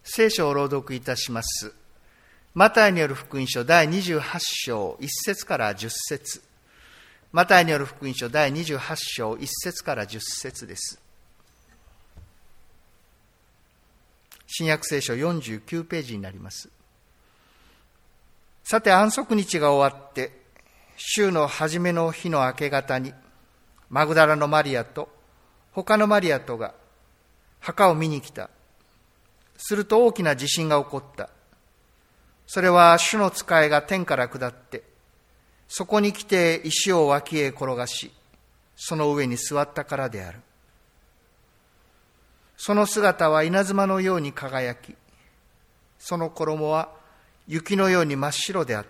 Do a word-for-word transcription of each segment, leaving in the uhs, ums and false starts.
聖書を朗読いたします。マタイによる福音書第にじゅうはち章いち節からじゅっ節。マタイによる福音書第にじゅうはち章いち節からじゅっ節です。新約聖書よんじゅうきゅうページになります。さて、安息日が終わって、週の初めの日の明け方に、マグダラのマリアと他のマリアとが墓を見に来た。すると大きな地震が起こった。それは主の使いが天から下って、そこに来て石を脇へ転がし、その上に座ったからである。その姿は稲妻のように輝き、その衣は雪のように真っ白であった。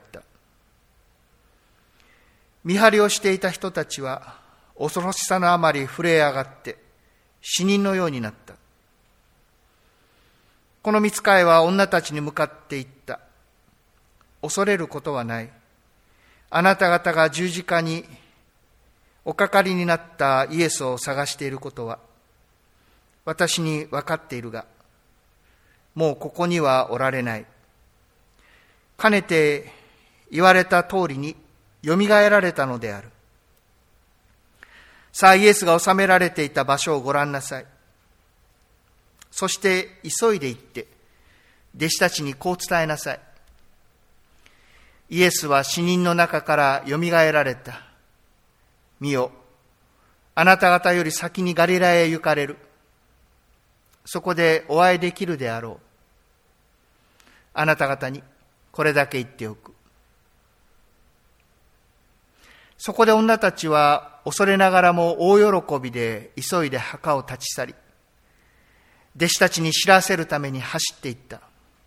見張りをしていた人たちは恐ろしさのあまり震え上がって死人のようになった。この御使いは女たちに向かって言った。恐れることはない。あなた方が十字架におかかりになったイエスを探していることは私に分かっているが、もうここにはおられない。かねて言われた通りによみがえられたのである。さあ、イエスが収められていた場所をご覧なさい。そして急いで行って弟子たちにこう伝えなさい。イエスは死人の中からよみがえられた。見よ、あなた方より先にガリラヤへ行かれる。そこでお会いできるであろう。あなた方にこれだけ言っておく。そこで女たちは恐れながらも大喜びで急いで墓を立ち去り、弟子たちに知らせるために走っていった。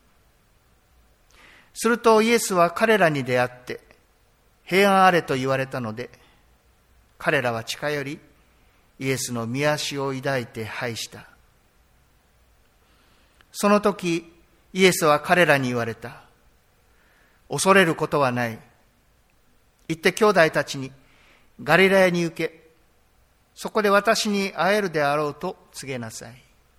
するとイエスは彼らに出会って平安あれと言われたので、彼らは近寄りイエスの御足を抱いて拝した。その時イエスは彼らに言われた。恐れることはない。行って兄弟たちにガリラヤに行け、そこで私に会えるであろうと告げなさい。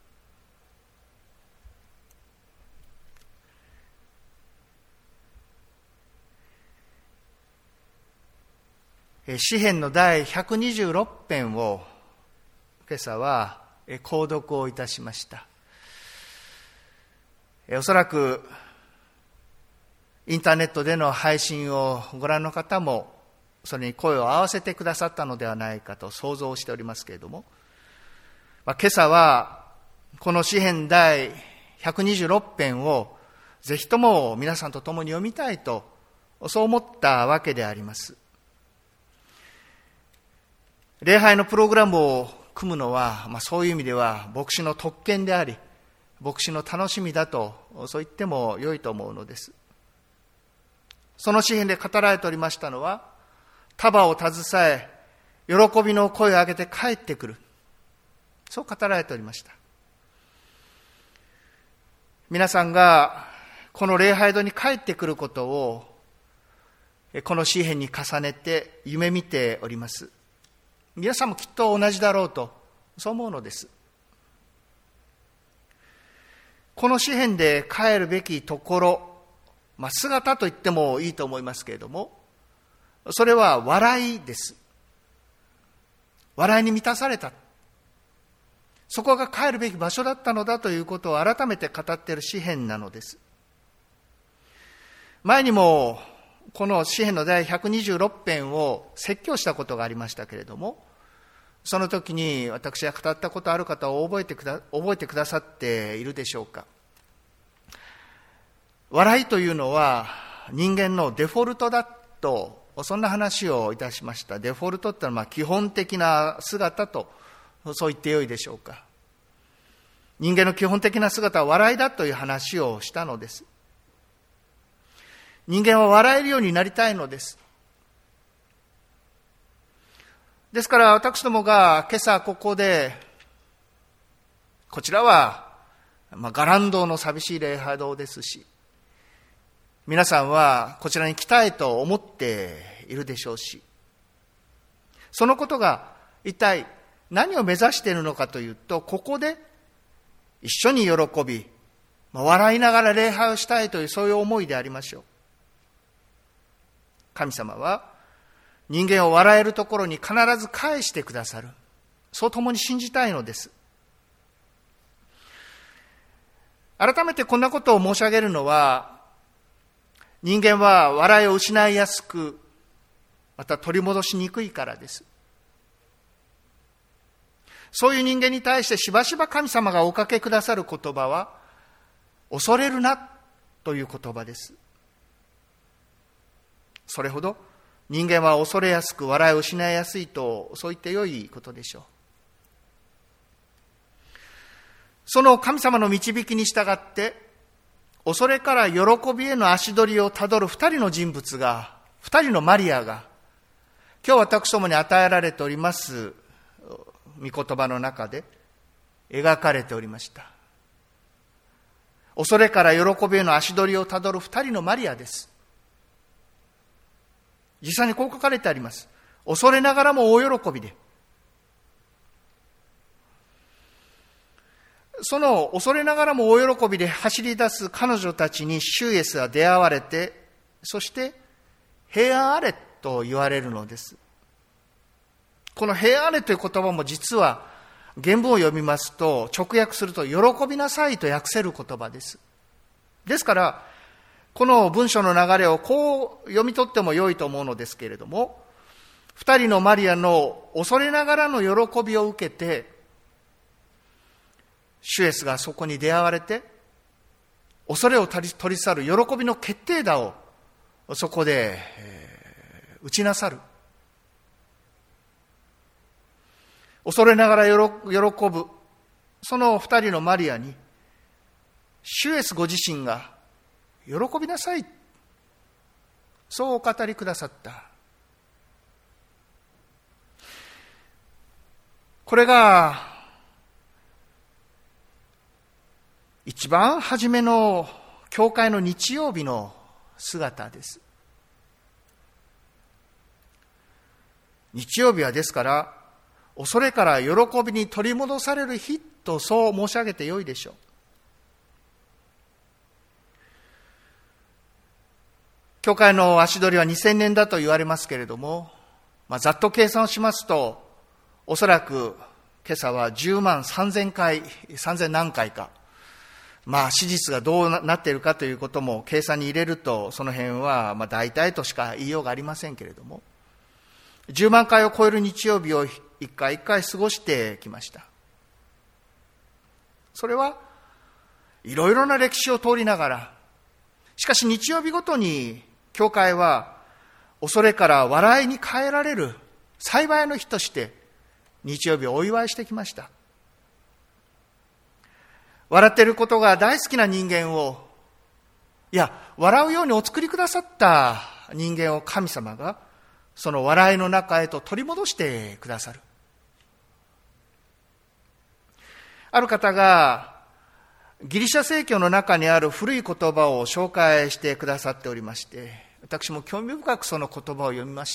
詩編の第ひゃくにじゅうろく編を今朝は購読をいたしました。おそらくインターネットでの配信をご覧の方もそれに声を合わせてくださったのではないかと想像しておりますけれども、まあ、今朝はこの詩編第ひゃくにじゅうろく編をぜひとも皆さんと共に読みたいとそう思ったわけであります。礼拝のプログラムを組むのは、まあ、そういう意味では牧師の特権であり牧師の楽しみだとそう言っても良いと思うのです。その詩編で語られておりましたのは、束を携え喜びの声を上げて帰ってくる、そう語られておりました。皆さんがこの礼拝堂に帰ってくることをこの詩編に重ねて夢見ております。皆さんもきっと同じだろうとそう思うのです。この詩編で帰るべきところ、まあ、姿と言ってもいいと思いますけれども、それは笑いです。笑いに満たされた、そこが帰るべき場所だったのだということを改めて語っている詩編なのです。前にもこの詩編の第ひゃくにじゅうろく編を説教したことがありましたけれども、その時に私が語ったことある方を覚えてくだ、覚えてくださっているでしょうか。笑いというのは人間のデフォルトだと、そんな話をいたしました。デフォルトってのはまあ基本的な姿とそう言ってよいでしょうか。人間の基本的な姿は笑いだという話をしたのです。人間は笑えるようになりたいのです。ですから私どもが今朝ここで、こちらはまあ伽藍堂の寂しい礼拝堂ですし、皆さんはこちらに来たいと思っているでしょうし、そのことが一体何を目指しているのかというと、ここで一緒に喜び笑いながら礼拝をしたいというそういう思いでありましょう。神様は人間を笑えるところに必ず返してくださる。そう共に信じたいのです。改めてこんなことを申し上げるのは、人間は笑いを失いやすく、また取り戻しにくいからです。そういう人間に対してしばしば神様がおかけくださる言葉は、恐れるなという言葉です。それほど人間は恐れやすく笑いを失いやすいと、そう言ってよいことでしょう。その神様の導きに従って、恐れから喜びへの足取りをたどる二人の人物が、二人のマリアが、今日私どもに与えられております御言葉の中で描かれておりました。恐れから喜びへの足取りをたどる二人のマリアです。実際にこう書かれてあります。恐れながらも大喜びで。その恐れながらも大喜びで走り出す彼女たちにシュイエスは出会われて、そして平安あれと言われるのです。この平安あれという言葉も実は原文を読みますと、直訳すると喜びなさいと訳せる言葉です。ですからこの文章の流れをこう読み取っても良いと思うのですけれども、二人のマリアの恐れながらの喜びを受けて、シュエスがそこに出会われて、恐れを取り去る喜びの決定打をそこで、えー、打ちなさる。恐れながら喜ぶその二人のマリアに、シュエスご自身が喜びなさい、そうお語りくださった。これが一番初めの教会の日曜日の姿です。日曜日はですから恐れから喜びに取り戻される日と、そう申し上げてよいでしょう。教会の足取りはにせんねんだと言われますけれども、まあ、ざっと計算をしますと、おそらく今朝はじゅうまんさんぜんかい、さんぜん何回か、まあ史実がどうなっているかということも計算に入れると、その辺はまあ大体としか言いようがありませんけれども、じゅうまんかいを超える日曜日を一回一回過ごしてきました。それはいろいろな歴史を通りながら、しかし日曜日ごとに教会は恐れから笑いに変えられる幸いの日として日曜日をお祝いしてきました。笑っていることが大好きな人間を、いや笑うようにお作りくださった人間を神様がその笑いの中へと取り戻してくださる。ある方がギリシャ正教の中にある古い言葉を紹介してくださっておりまして、私も興味深くその言葉を読みました。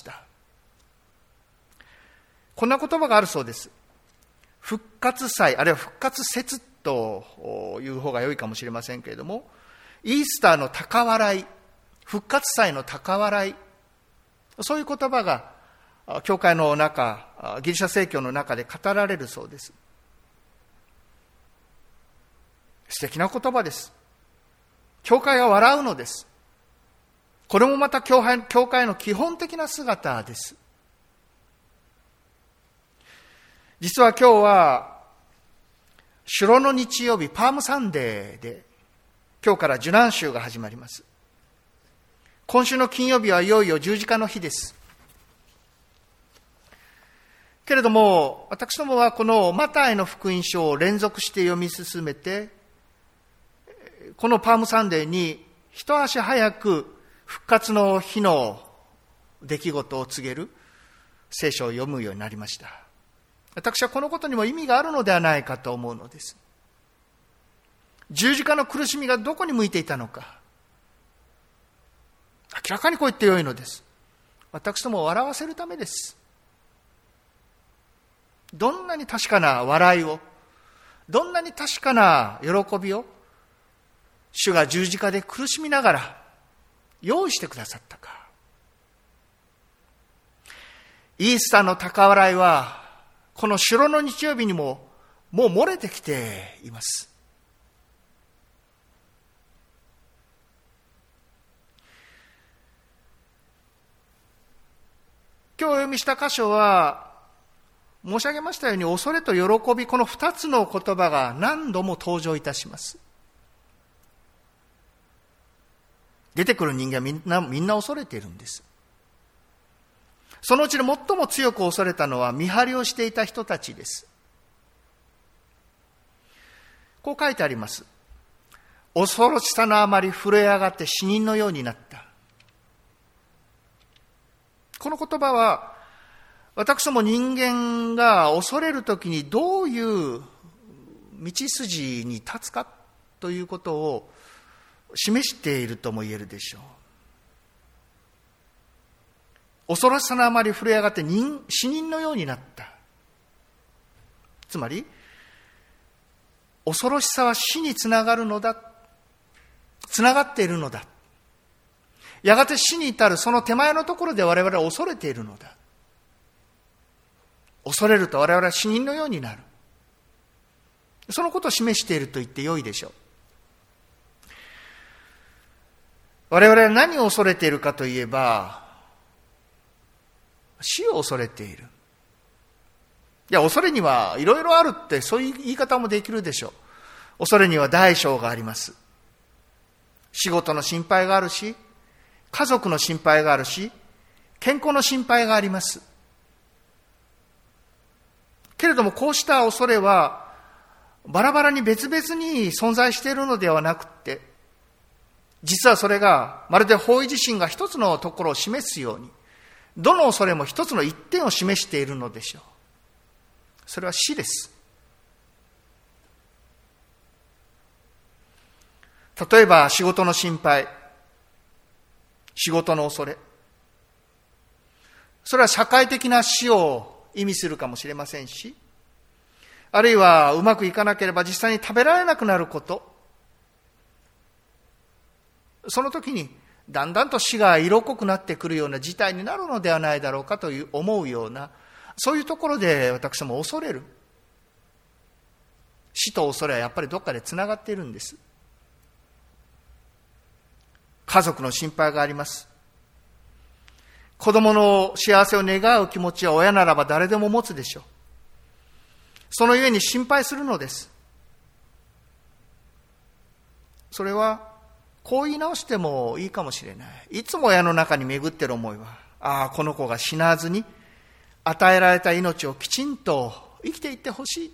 こんな言葉があるそうです。復活祭、あるいは復活節という方が良いかもしれませんけれども、イースターの高笑い、復活祭の高笑い、そういう言葉が教会の中、ギリシャ正教の中で語られるそうです。素敵な言葉です。教会が笑うのです。これもまた教会、教会の基本的な姿です。実は今日は主の日曜日、パームサンデーで、今日から受難週が始まります。今週の金曜日はいよいよ十字架の日です。けれども私どもはこのマタイの福音書を連続して読み進めて、このパームサンデーに一足早く復活の日の出来事を告げる聖書を読むようになりました。私はこのことにも意味があるのではないかと思うのです。十字架の苦しみがどこに向いていたのか、明らかにこう言ってよいのです。私どもを笑わせるためです。どんなに確かな笑いを、どんなに確かな喜びを主が十字架で苦しみながら用意してくださったか。イースターの高笑いはこの白の日曜日にももう漏れてきています。今日お読みした箇所は申し上げましたように恐れと喜び、この二つの言葉が何度も登場いたします。出てくる人間はみんなみんな恐れているんです。そのうちで最も強く恐れたのは見張りをしていた人たちです。こう書いてあります。恐ろしさのあまり震え上がって死人のようになった。この言葉は私ども人間が恐れるときにどういう道筋に立つかということを示しているとも言えるでしょう。恐ろしさのあまり震え上がって人死人のようになった。つまり恐ろしさは死につながるのだ、つながっているのだ。やがて死に至るその手前のところで我々は恐れているのだ。恐れると我々は死人のようになる。そのことを示していると言ってよいでしょう。我々は何を恐れているかといえば、死を恐れている。いや、恐れにはいろいろあるって、そういう言い方もできるでしょう。恐れには大小があります。仕事の心配があるし、家族の心配があるし、健康の心配があります。けれどもこうした恐れはバラバラに別々に存在しているのではなくて、実はそれがまるで方位自身が一つのところを示すように、どの恐れも一つの一点を示しているのでしょう。それは死です。例えば仕事の心配、仕事の恐れ、それは社会的な死を意味するかもしれませんし、あるいはうまくいかなければ実際に食べられなくなること、その時にだんだんと死が色濃くなってくるような事態になるのではないだろうかという思うような、そういうところで私も恐れる。死と恐れはやっぱりどっかでつながっているんです。家族の心配があります。子供の幸せを願う気持ちは親ならば誰でも持つでしょう。そのゆえに心配するのです。それはこう言い直してもいいかもしれない。いつも親の中に巡っている思いは、ああ、この子が死なずに与えられた命をきちんと生きていってほしい。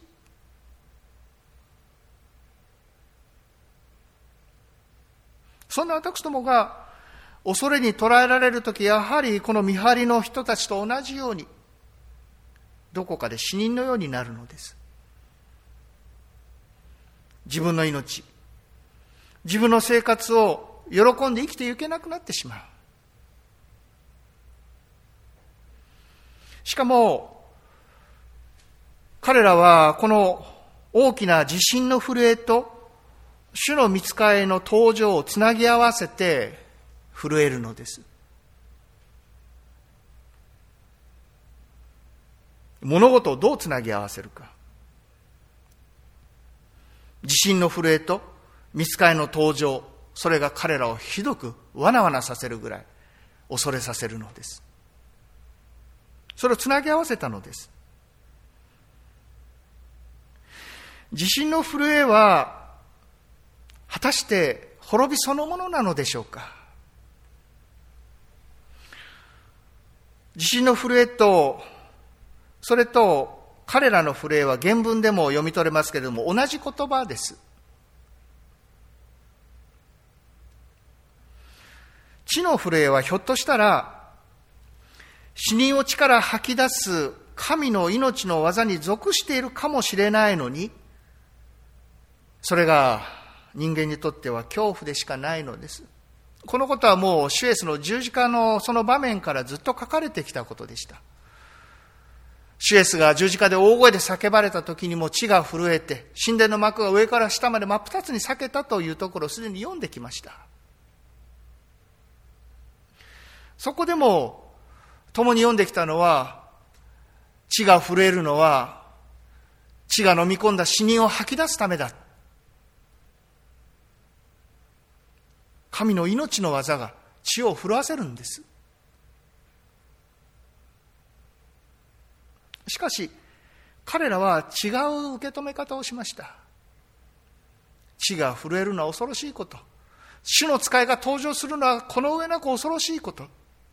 そんな私どもが恐れに捉えられるとき、やはりこの見張りの人たちと同じように、どこかで死人のようになるのです。自分の命、自分の生活を喜んで生きていけなくなってしまう。しかも、彼らはこの大きな地震の震えと、主の御使いの登場をつなぎ合わせて震えるのです。物事をどうつなぎ合わせるか。地震の震えと御使いの登場、それが彼らをひどくわなわなさせるぐらい恐れさせるのです。それをつなぎ合わせたのです。地震の震えは果たして滅びそのものなのでしょうか。地震の震えと、それと彼らの震えは原文でも読み取れますけれども、同じ言葉です。地の震えはひょっとしたら、死人を地から吐き出す神の命の技に属しているかもしれないのに、それが人間にとっては恐怖でしかないのです。このことはもう主イエスの十字架のその場面からずっと書かれてきたことでした。 主イエスが十字架で大声で叫ばれた時にも地が震えて、神殿の幕が上から下まで真っ二つに裂けたというところをすでに読んできました。そこでも共に読んできたのは、地が震えるのは地が飲み込んだ死人を吐き出すためだ。神の命の技が地を震わせるんです。しかし彼らは違う受け止め方をしました。地が震えるのは恐ろしいこと、主の使いが登場するのはこの上なく恐ろしいこと。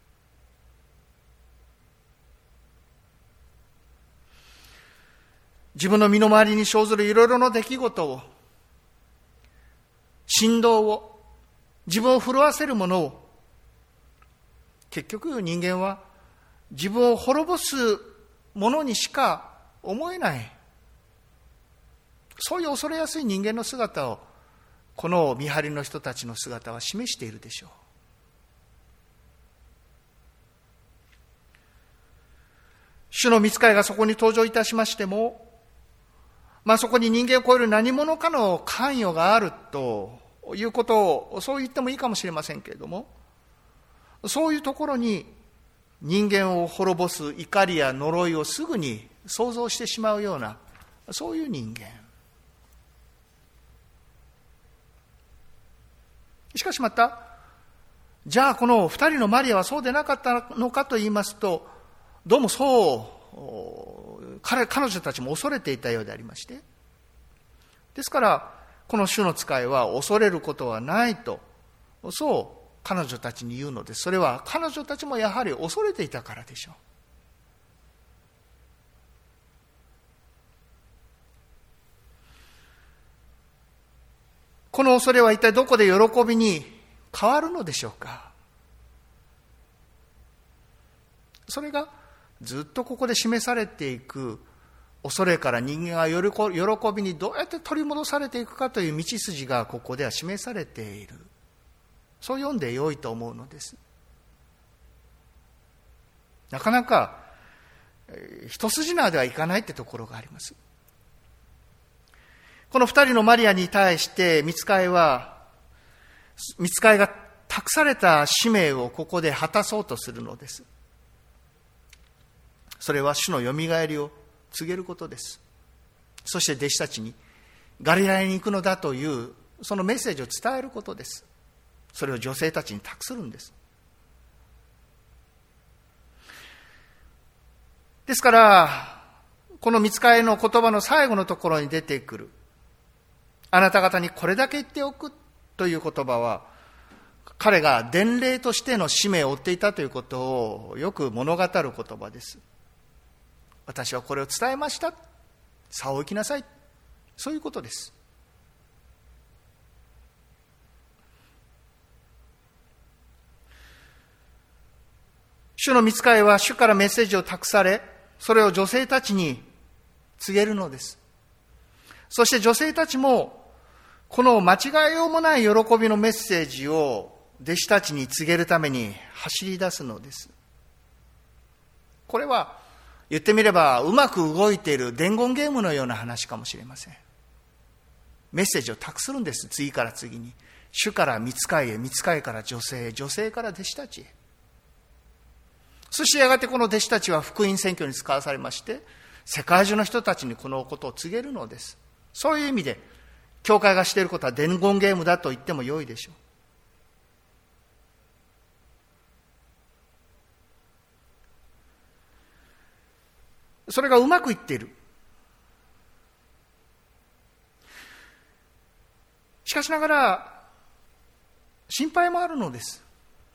自分の身の回りに生ずるいろいろな出来事を、振動を、自分を震わせるものを、結局人間は自分を滅ぼすものにしか思えない、そういう恐れやすい人間の姿をこの見張りの人たちの姿は示しているでしょう。主の御使いがそこに登場いたしましても、まあそこに人間を超える何者かの関与があるということをそう言ってもいいかもしれませんけれども、そういうところに人間を滅ぼす怒りや呪いをすぐに想像してしまうような、そういう人間。しかしまた、じゃあこの二人のマリアはそうでなかったのかと言いますと、どうもそう彼、彼女たちも恐れていたようでありまして、ですからこの主の使いは恐れることはないと、そう彼女たちに言うのです。それは彼女たちもやはり恐れていたからでしょう。この恐れは一体どこで喜びに変わるのでしょうか。それがずっとここで示されていく、恐れから人間が喜びにどうやって取り戻されていくかという道筋がここでは示されている。そう読んでよいと思うのです。なかなか一筋縄ではいかないってところがあります。この二人のマリアに対して御使いは、御使いが託された使命をここで果たそうとするのです。それは主のよみがえりを告げることです。そして弟子たちにガリラヤに行くのだというそのメッセージを伝えることです。それを女性たちに託するんです。ですからこの御使いの言葉の最後のところに出てくる、あなた方にこれだけ言っておくという言葉は、彼が伝令としての使命を負っていたということをよく物語る言葉です。私はこれを伝えました。さあ行きなさい。そういうことです。主の御使いは主からメッセージを託され、それを女性たちに告げるのです。そして女性たちもこの間違いようもない喜びのメッセージを弟子たちに告げるために走り出すのです。これは言ってみればうまく動いている伝言ゲームのような話かもしれません。メッセージを託するんです。次から次に、主から御使いへ、御使いから女性へ、女性から弟子たちへ。そしてやがてこの弟子たちは福音宣教に使わされまして、世界中の人たちにこのことを告げるのです。そういう意味で教会がしていることは伝言ゲームだと言っても良いでしょう。それがうまくいっている。しかしながら心配もあるのです。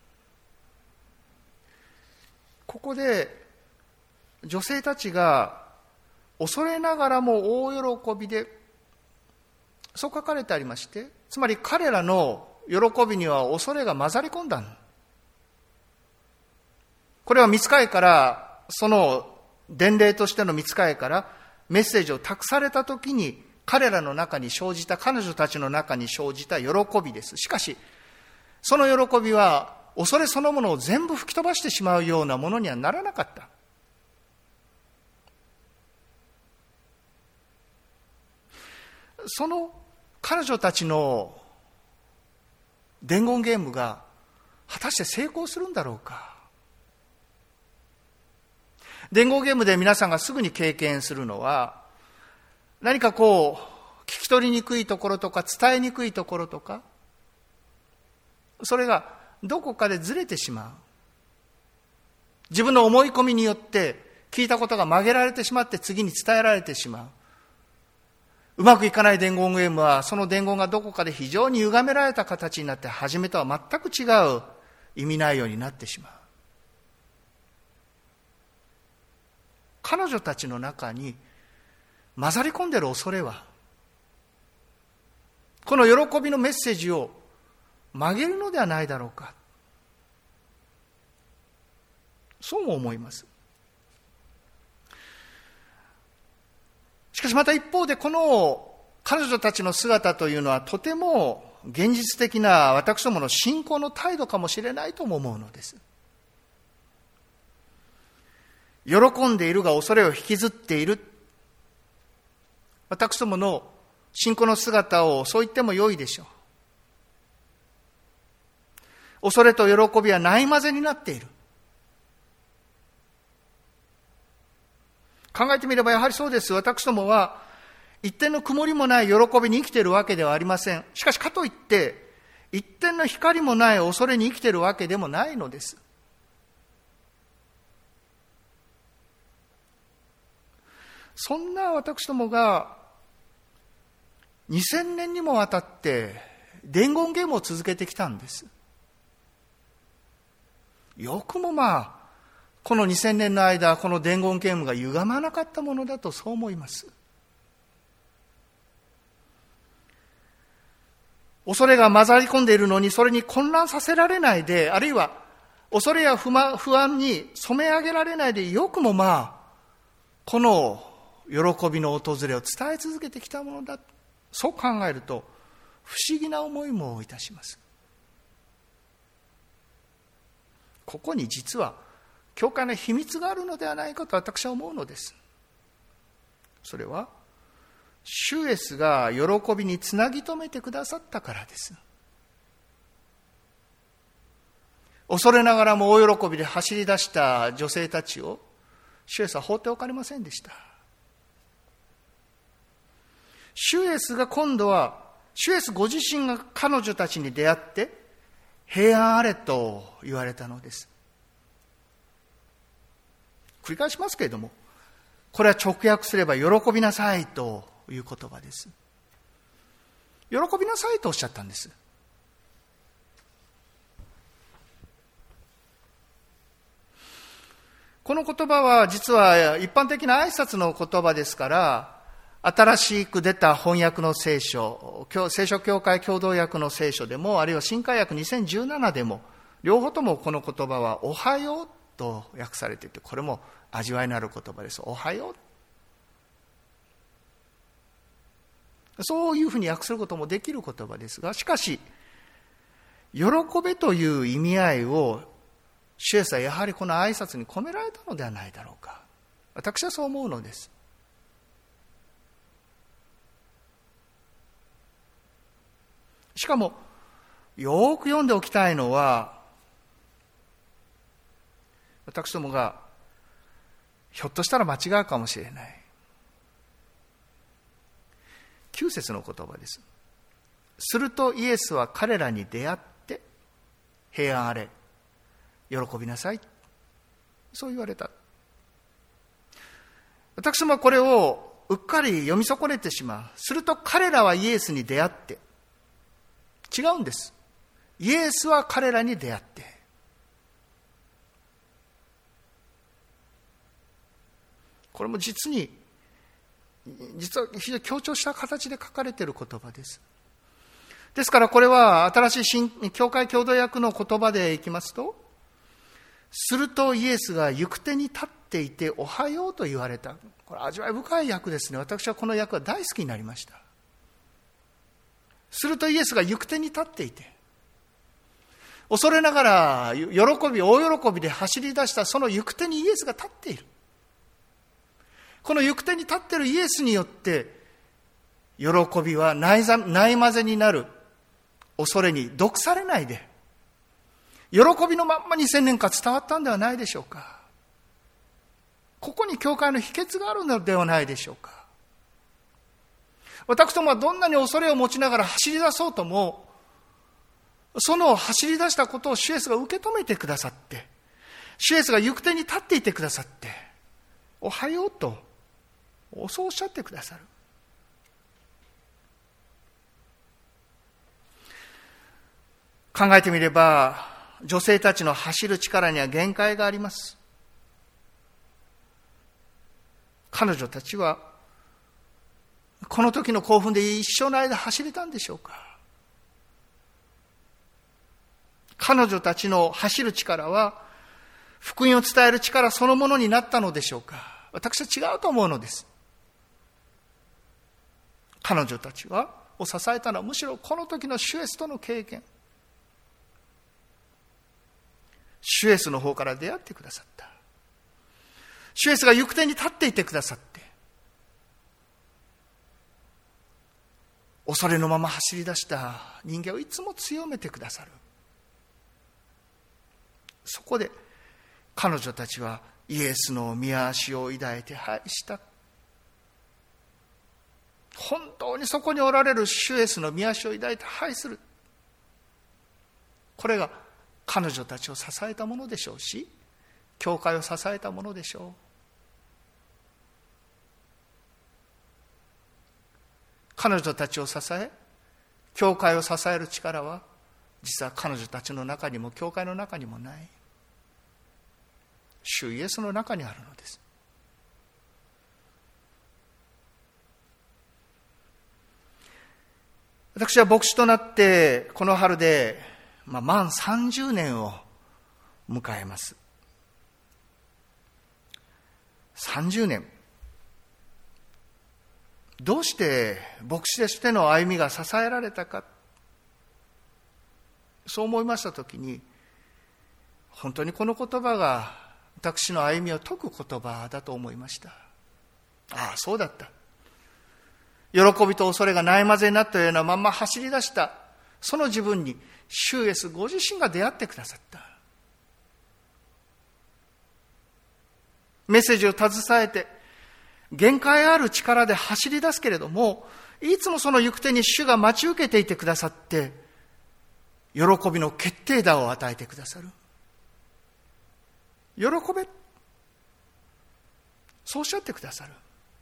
ここで女性たちが恐れながらも大喜びで、そう書かれてありまして、つまり彼らの喜びには恐れが混ざり込んだ。これは御使いから、その伝令としての御使いからメッセージを託されたときに彼らの中に生じた、彼女たちの中に生じた喜びです。しかしその喜びは恐れそのものを全部吹き飛ばしてしまうようなものにはならなかった。 その彼女たちの伝言ゲームが果たして成功するんだろうか。伝言ゲームで皆さんがすぐに経験するのは、何かこう聞き取りにくいところとか伝えにくいところとか、それがどこかでずれてしまう。自分の思い込みによって聞いたことが曲げられてしまって次に伝えられてしまう。うまくいかない伝言ゲームは、その伝言がどこかで非常に歪められた形になって、初めとは全く違う意味内容になってしまう。彼女たちの中に混ざり込んでいる恐れは、この喜びのメッセージを曲げるのではないだろうか。そうも思います。しかしまた一方で、この彼女たちの姿というのはとても現実的な私どもの信仰の態度かもしれないとも思うのです。喜んでいるが恐れを引きずっている、私どもの信仰の姿をそう言っても良いでしょう。恐れと喜びはないまぜになっている。考えてみればやはりそうです。私どもは一点の曇りもない喜びに生きているわけではありません。しかしかといって一点の光もない恐れに生きているわけでもないのです。そんな私どもがにせんねんにもわたって伝言ゲームを続けてきたんです。よくもまあこのにせんねんの間、この伝言ゲームが歪まなかったものだとそう思います。恐れが混ざり込んでいるのに、それに混乱させられないで、あるいは恐れや不満、不安に染め上げられないで、よくもまあこの喜びの訪れを伝え続けてきたものだ、そう考えると不思議な思いもいたします。ここに実は教会の秘密があるのではないかと私は思うのです。それは主イエスが喜びにつなぎ止めてくださったからです。恐れながらも大喜びで走り出した女性たちを主イエスは放っておかれませんでした。主イエスが今度は、主イエスご自身が彼女たちに出会って平安あれと言われたのです。繰り返しますけれども、これは直訳すれば喜びなさいという言葉です。喜びなさいとおっしゃったんです。この言葉は実は一般的な挨拶の言葉ですから、新しく出た翻訳の聖書、聖書教会共同訳の聖書でも、あるいは新海訳にせんじゅうななでも、両方ともこの言葉はおはようと訳されていて、これも味わいのある言葉です。おはよう。そういうふうに訳することもできる言葉ですが、しかし喜べという意味合いを主イエスはやはりこの挨拶に込められたのではないだろうか。私はそう思うのです。しかもよく読んでおきたいのは、私どもがひょっとしたら間違うかもしれないきゅう節の言葉です。するとイエスは彼らに出会って平安あれ、喜びなさい、そう言われた。私もこれをうっかり読み損ねてしまう。すると彼らはイエスに出会って、違うんです。イエスは彼らに出会って、これも実に実は非常に強調した形で書かれている言葉です。ですからこれは新しい新教会共同訳の言葉でいきますと、するとイエスが行く手に立っていておはようと言われた。これ味わい深い訳ですね。私はこの訳は大好きになりました。するとイエスが行く手に立っていて、恐れながら喜び大喜びで走り出したその行く手にイエスが立っている。この行く手に立っているイエスによって喜びはないざないまぜになる恐れに毒されないで、喜びのまんまにせんねんかん伝わったんではないでしょうか。ここに教会の秘訣があるのではないでしょうか。私どもはどんなに恐れを持ちながら走り出そうとも、その走り出したことを主イエスが受け止めてくださって、主イエスが行く手に立っていてくださって、おはようとそうおっしゃってくださる。考えてみれば、女性たちの走る力には限界があります。彼女たちはこの時の興奮で一生の間走れたんでしょうか。彼女たちの走る力は福音を伝える力そのものになったのでしょうか。私は違うと思うのです。彼女たちはを支えたのはむしろこの時の主イエスとの経験、主イエスの方から出会ってくださった。主イエスが行く手に立っていてくださって、恐れのまま走り出した人間をいつも強めてくださる。そこで彼女たちはイエスの御足を抱いて拝した。本当にそこにおられる主イエスの御足を抱いて拝する。これが彼女たちを支えたものでしょうし、教会を支えたものでしょう。彼女たちを支え、教会を支える力は実は彼女たちの中にも教会の中にもない。主イエスの中にあるのです。私は牧師となってこの春で、まあ、満さんじゅうねんを迎えます。さんじゅうねん。どうして牧師としての歩みが支えられたか、そう思いましたときに、本当にこの言葉が私の歩みを説く言葉だと思いました。ああ、そうだった。喜びと恐れがないまぜになったようなまま走り出したその自分に主イエスご自身が出会ってくださった。メッセージを携えて限界ある力で走り出すけれども、いつもその行く手に主が待ち受けていてくださって、喜びの決定打を与えてくださる。喜べ、そうおっしゃってくださる。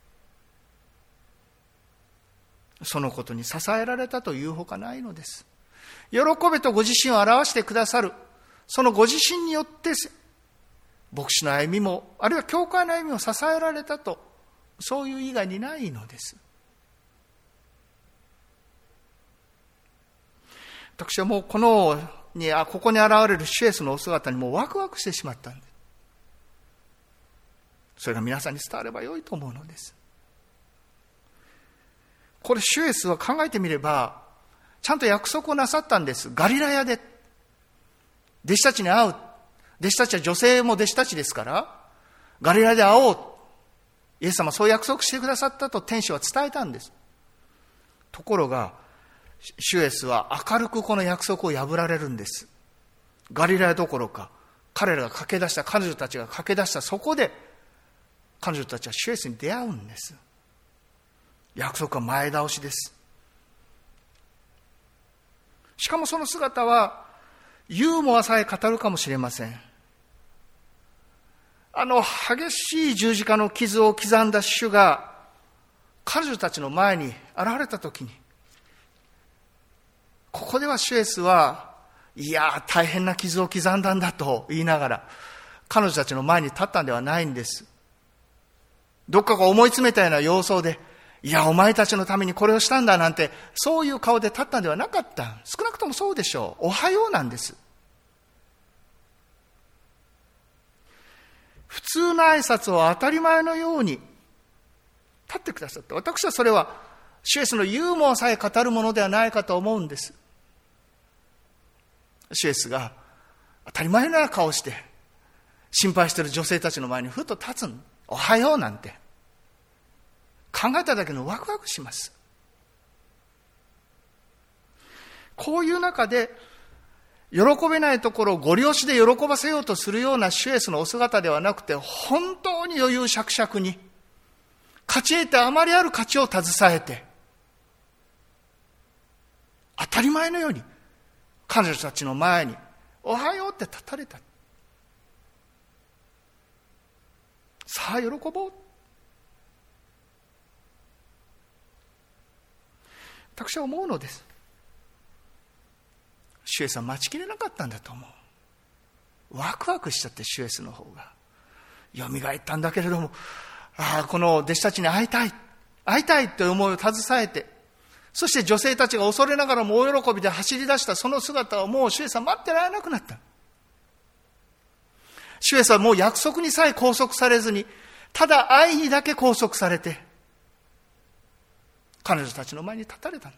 そのことに支えられたというほかないのです。喜べとご自身を表してくださる、そのご自身によって牧師の歩みも、あるいは教会の歩みを支えられたと、そういう以外にないのです。私はもうこのにあここに現れる主イエスのお姿にもうワクワクしてしまったんです。それが皆さんに伝わればよいと思うのです。これ主イエスは考えてみればちゃんと約束をなさったんです。ガリラヤで弟子たちに会う。弟子たちは女性も弟子たちですから、ガリラヤで会おう。イエス様はそう約束してくださったと天使は伝えたんです。ところが主イエスは明るくこの約束を破られるんです。ガリラヤどころか、彼らが駆け出した、彼女たちが駆け出したそこで彼女たちは主イエスに出会うんです。約束は前倒しです。しかもその姿はユーモアさえ語るかもしれません。あの激しい十字架の傷を刻んだ主が彼女たちの前に現れたときに、ここでは主イエスはいや大変な傷を刻んだんだと言いながら彼女たちの前に立ったんではないんです。どっかが思い詰めたような様相で、いやお前たちのためにこれをしたんだなんて、そういう顔で立ったんではなかった。少なくともそうでしょう。おはようなんです。普通の挨拶を当たり前のように立ってくださった。私はそれは主イエスのユーモアさえ語るものではないかと思うんです。主イエスが当たり前のような顔して心配している女性たちの前にふと立つの。おはようなんて考えただけのワクワクします。 こういう中で、喜べないところをご利用しで喜ばせようとするような主イエスのお姿ではなくて、本当に余裕しゃくしゃくに、勝ち得てあまりある価値を携えて、当たり前のように、彼女たちの前に、おはようって立たれた。さあ喜ぼう。私は思うのです。主イエスは待ちきれなかったんだと思う。ワクワクしちゃって、主イエスの方が。よみがえったんだけれども、ああ、この弟子たちに会いたい。会いたいという思いを携えて、そして女性たちが恐れながらも大喜びで走り出したその姿をもう主イエスは待ってられなくなった。主イエスはもう約束にさえ拘束されずに、ただ愛にだけ拘束されて、彼女たちの前に立たれた。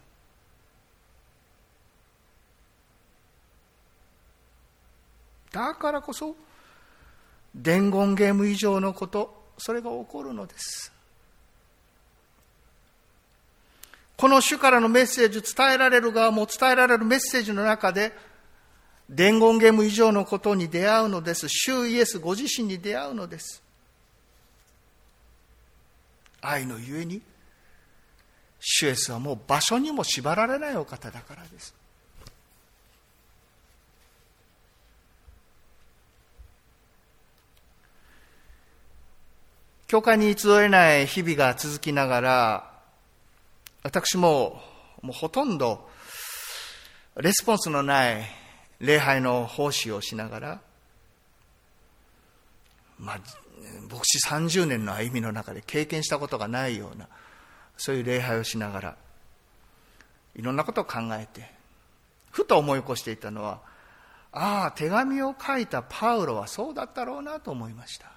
だからこそ、伝言ゲーム以上のこと、それが起こるのです。この主からのメッセージ、伝えられる側も伝えられるメッセージの中で、伝言ゲーム以上のことに出会うのです。主イエスご自身に出会うのです。愛のゆえに、主イエスはもう場所にも縛られないお方だからです。教会に集えない日々が続きながら、私ももうほとんどレスポンスのない礼拝の奉仕をしながら、まあ、牧師さんじゅうねんの歩みの中で経験したことがないような、そういう礼拝をしながら、いろんなことを考えて、ふと思い起こしていたのは、ああ、手紙を書いたパウロはそうだったろうなと思いました。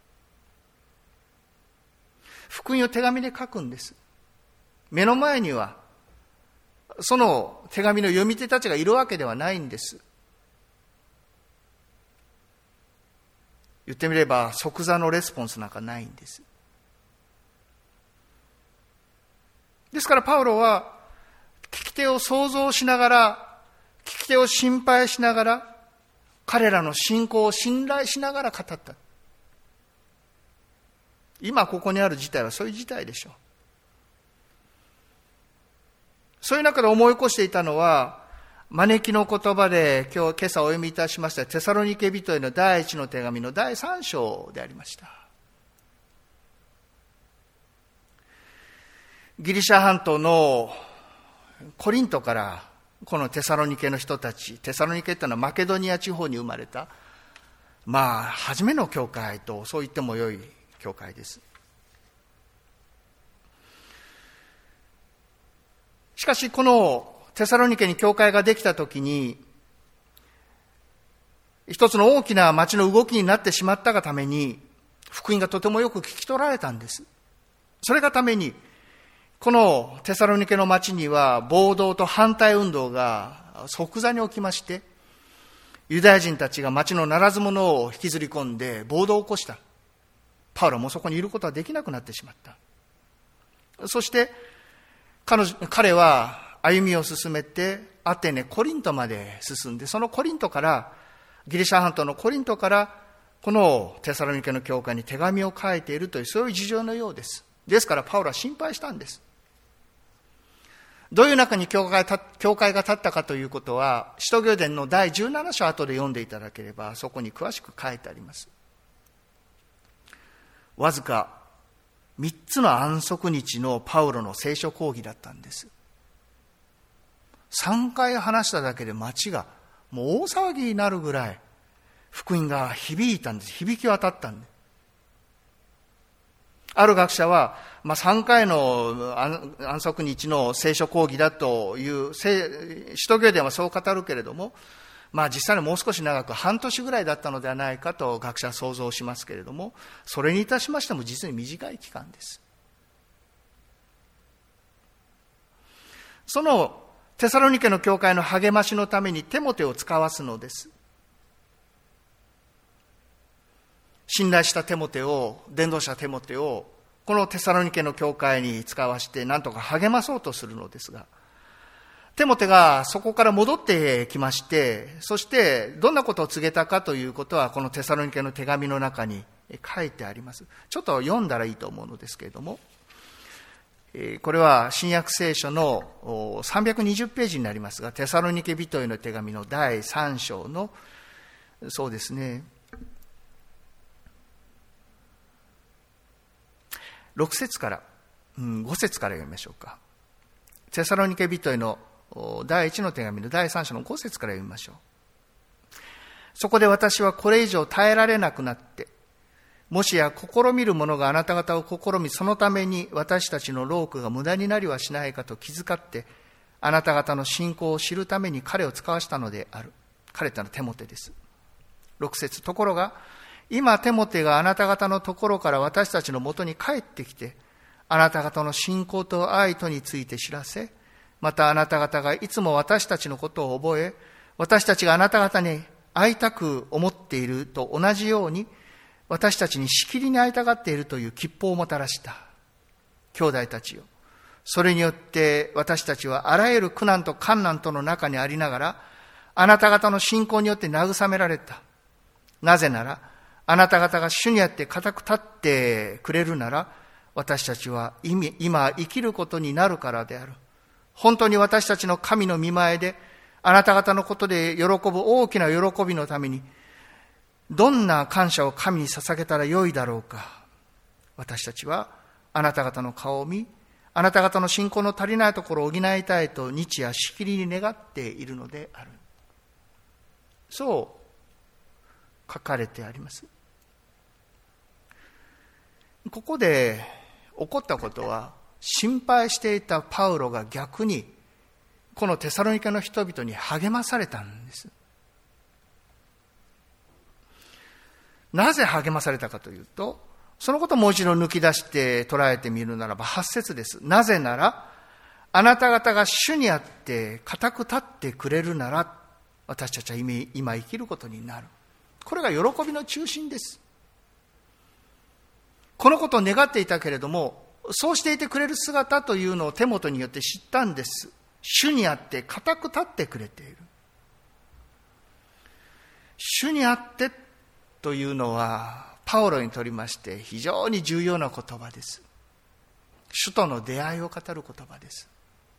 福音を手紙で書くんです。目の前には、その手紙の読み手たちがいるわけではないんです。言ってみれば即座のレスポンスなんかないんです。ですからパウロは聞き手を想像しながら、聞き手を心配しながら、彼らの信仰を信頼しながら語った。今ここにある事態はそういう事態でしょう。そういう中で思い起こしていたのは、招きの言葉で今日今朝お読みいたしましたテサロニケ人への第一の手紙の第三章でありました。ギリシャ半島のコリントからこのテサロニケの人たち、テサロニケというのはマケドニア地方に生まれた、まあ初めの教会とそう言ってもよい教会です。しかしこのテサロニケに教会ができたときに、一つの大きな町の動きになってしまったがために、福音がとてもよく聞き取られたんです。それがために、このテサロニケの町には暴動と反対運動が即座に起きまして、ユダヤ人たちが町のならず者を引きずり込んで暴動を起こした。パウロもそこにいることはできなくなってしまった。そして彼女、彼は歩みを進めてアテネ、コリントまで進んで、そのコリントから、ギリシャ半島のコリントからこのテサロニケの教会に手紙を書いているという、そういう事情のようです。ですからパウロは心配したんです。どういう中に教会が教会が立ったかということは、使徒行伝のだいじゅうなな章後で読んでいただければそこに詳しく書いてあります。わずかみっつの安息日のパウロの聖書講義だったんです。さんかい話しただけで町がもう大騒ぎになるぐらい福音が響いたんです。響き渡ったんです。ある学者は、まあ、さんかいの安息日の聖書講義だという、使徒行伝はそう語るけれども、まあ実際にもう少し長く半年ぐらいだったのではないかと学者は想像しますけれども、それにいたしましても実に短い期間です。そのテサロニケの教会の励ましのためにテモテを使わすのです。信頼したテモテを、伝道者テモテを、このテサロニケの教会に使わして何とか励まそうとするのですが、 テモテがそこから戻ってきまして、そしてどんなことを告げたかということはこのテサロニケの手紙の中に書いてあります。ちょっと読んだらいいと思うのですけれども、これは新約聖書のさんびゃくにじゅうページになりますが、テサロニケ人への手紙のだいさん章の、そうですね、ろく節から、うん、ご節から読みましょうか。テサロニケ人へのだいいちの手紙のだいさん章のご節から読みましょう。そこで私はこれ以上耐えられなくなって、もしや試みる者があなた方を試み、そのために私たちの労苦が無駄になりはしないかと気遣って、あなた方の信仰を知るために彼を使わしたのである。彼というのはテモテです。ろく節、ところが、今テモテがあなた方のところから私たちのもとに帰ってきて、あなた方の信仰と愛とについて知らせ、またあなた方がいつも私たちのことを覚え、私たちがあなた方に会いたく思っていると同じように、私たちにしきりに会いたがっているという吉報をもたらした。兄弟たちよ。それによって私たちはあらゆる苦難と患難との中にありながら、あなた方の信仰によって慰められた。なぜなら、あなた方が主にあって固く立ってくれるなら、私たちは今生きることになるからである。本当に私たちの神の御前で、あなた方のことで喜ぶ大きな喜びのために、どんな感謝を神に捧げたらよいだろうか。私たちはあなた方の顔を見、あなた方の信仰の足りないところを補いたいと日夜しきりに願っているのである。そう書かれてあります。ここで起こったことは、心配していたパウロが逆にこのテサロニケの人々に励まされたんです。なぜ励まされたかというと、そのことをもう一度抜き出して捉えてみるならばはち節です。なぜなら、あなた方が主にあって固く立ってくれるなら、私たちは今生きることになる。これが喜びの中心です。このことを願っていたけれども、そうしていてくれる姿というのをテモテによって知ったんです。主にあって固く立ってくれている。主にあってというのはパウロにとりまして非常に重要な言葉です。主との出会いを語る言葉です。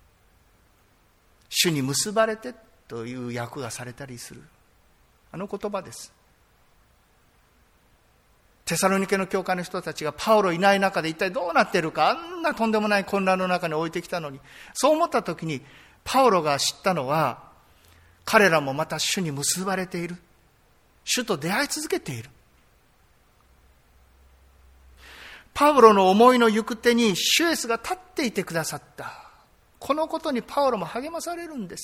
主に結ばれてという訳がされたりするあの言葉です。テサロニケの教会の人たちがパウロいない中で一体どうなっているか、あんなとんでもない混乱の中に置いてきたのに、そう思った時にパウロが知ったのは、彼らもまた主に結ばれている、主と出会い続けている。パウロの思いの行く手に主イエスが立っていてくださった。このことにパウロも励まされるんです。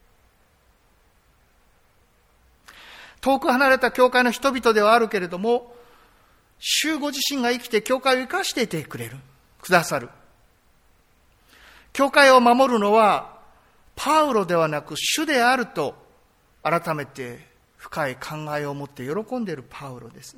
遠く離れた教会の人々ではあるけれども、主ご自身が生きて教会を生かしていてくれる、くださる。教会を守るのはパウロではなく主であると改めて深い考えを持って喜んでいるパウロです。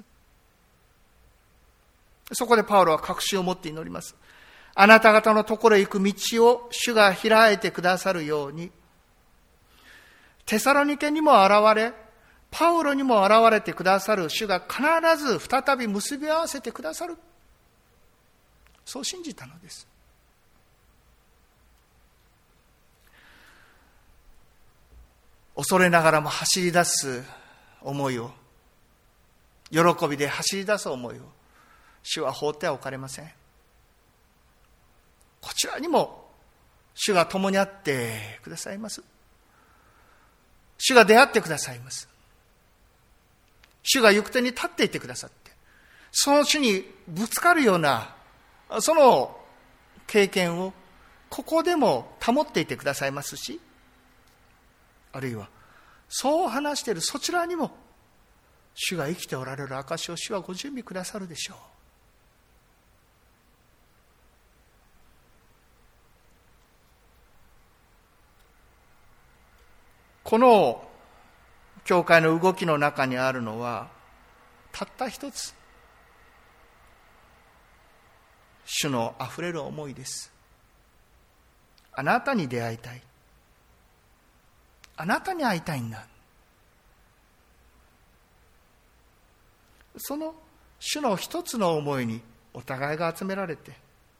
そこでパウロは確信を持って祈ります。あなた方のところへ行く道を主が開いてくださるように、テサロニケにも現れ、パウロにも現れてくださる主が必ず再び結び合わせてくださる。そう信じたのです。恐れながらも走り出す思いを、喜びで走り出す思いを、主は放ってはおかれません。こちらにも主が共にあってくださいます。主が出会ってくださいます。主が行く手に立っていてくださって、その主にぶつかるようなその経験をここでも保っていてくださいますし、あるいはそう話しているそちらにも主が生きておられる証を主はご準備くださるでしょう。この教会の動きの中にあるのはたった一つ、主のあふれる思いです。あなたに出会いたい、 あなたに会いたいんだ。その主の一つの思いにお互いが集められて、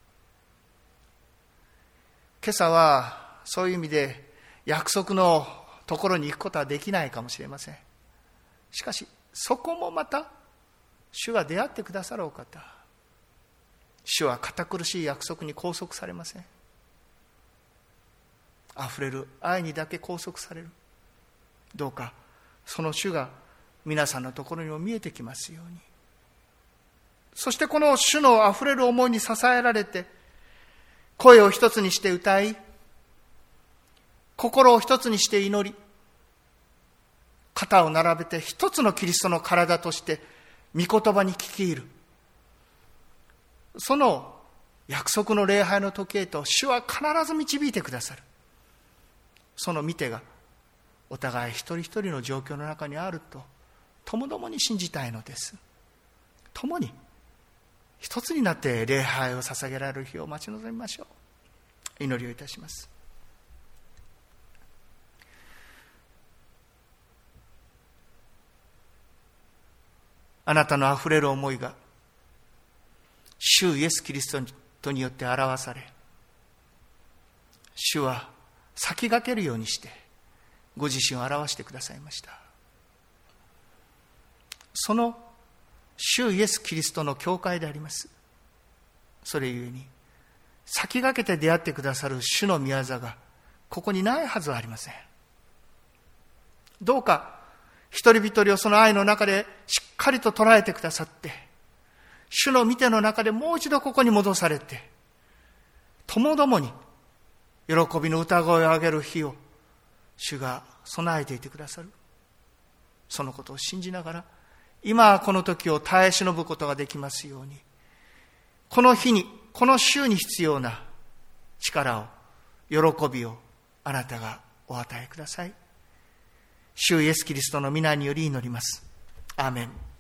今朝はそういう意味で約束のところに行くことはできないかもしれません。しかしそこもまた主が出会ってくださるお方。主は堅苦しい約束に拘束されません。あふれる愛にだけ拘束される。どうかその主が皆さんのところにも見えてきますように。そしてこの主のあふれる思いに支えられて、声を一つにして歌い、心を一つにして祈り、肩を並べて一つのキリストの体として御言葉に聞き入る。その約束の礼拝の時へと主は必ず導いてくださる。その見てがお互い一人一人の状況の中にあるとともどもに信じたいのです。共に一つになって礼拝を捧げられる日を待ち望みましょう。祈りをいたします。あなたのあふれる思いが主イエス・キリストによって表され、主は先駆けるようにしてご自身を表してくださいました。その主イエス・キリストの教会であります。それゆえに先駆けて出会ってくださる主の御業がここにないはずはありません。どうか一人一人をその愛の中でしっかりと捉えてくださって、主の御手の中でもう一度ここに戻されて、ともどもに喜びの歌声を上げる日を主が備えていてくださる。そのことを信じながら、今この時を耐え忍ぶことができますように、この日に、この週に必要な力を、喜びをあなたがお与えください。主イエスキリストの皆により祈ります。アーメン。